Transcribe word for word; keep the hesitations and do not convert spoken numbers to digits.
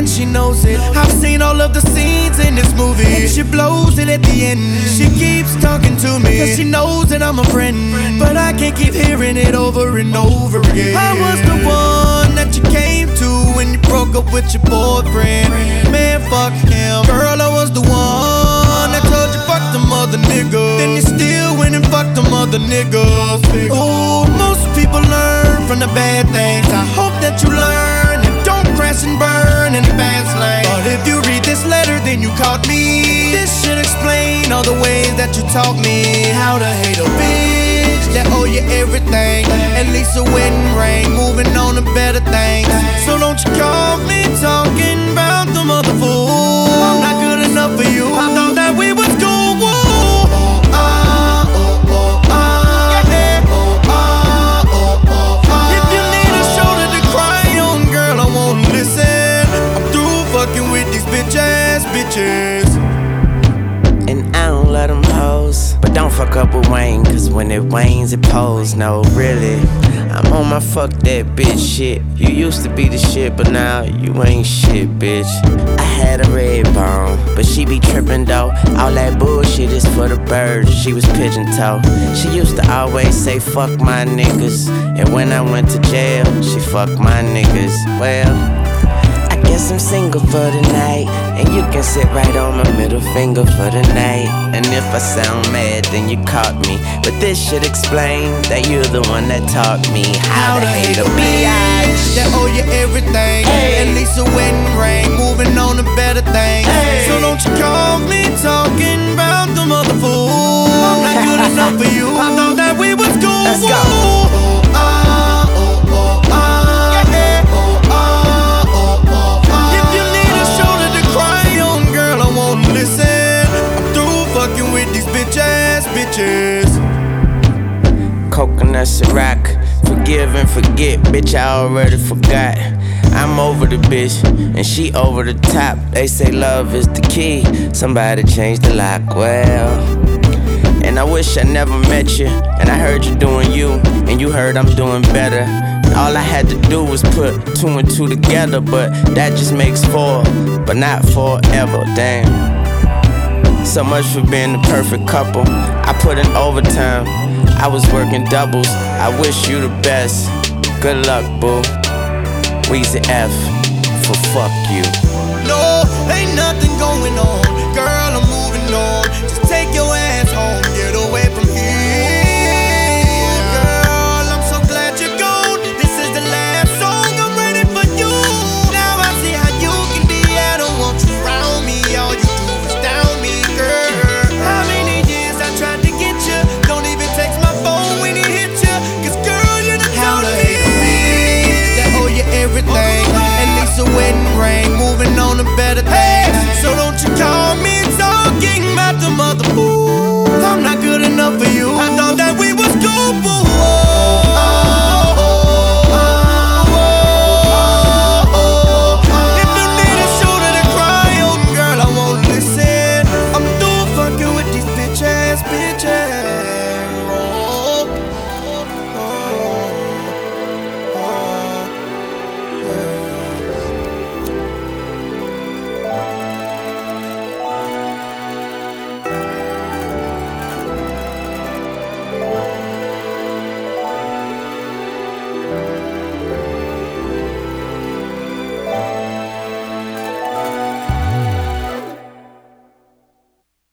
and she knows it. I've seen all of the scenes in this movie, and she blows it at the end. She keeps talking to me, cause she knows that I'm a friend, but I can't keep hearing it over and over again. I was the one that you came to when you broke up with your boyfriend. Man, fuck him. Girl, I was the one that told you fuck them other niggas, then you still went and fucked them other niggas. Oh, most people learn from the bad things. I hope that you learn and don't crash and burn in the fast lane. But if you read this letter, then you caught me. This should explain all the ways that you taught me how to hate a bitch that owe you everything. At least a wedding ring, moving on to better things. So don't you call me talking about the mother fool. I'm not good enough for you. I thought that we was cool. And I don't let them hoes, but don't fuck up with Wayne, cause when it wanes it pose. No, really, I'm on my fuck that bitch shit. You used to be the shit, but now you ain't shit, bitch. I had a red bone, but she be trippin' though. All that bullshit is for the birds. She was pigeon toe. She used to always say fuck my niggas, and when I went to jail, she fucked my niggas. Well, guess I'm single for the night, and you can sit right on my middle finger for the night. And if I sound mad, then you caught me, but this should explain that you're the one that taught me how, how to hate a bitch that owe you everything. Ay. At least a wedding ring, moving on to better things. Ay. So don't you call me talking about the mother fool. I'm not good enough for you. I thought that we was cool. Let's go. Coconut Ciroc, forgive and forget, bitch, I already forgot. I'm over the bitch, and she over the top. They say love is the key, somebody change the lock, well. And I wish I never met you, and I heard you doing you, and you heard I'm doing better. All I had to do was put two and two together, but that just makes four, but not forever, damn. So much for being the perfect couple. I put in overtime, I was working doubles. I wish you the best, good luck, boo. Weezy F for fuck you. No, ain't nothing going on, girl, I'm moving on. Just take your ass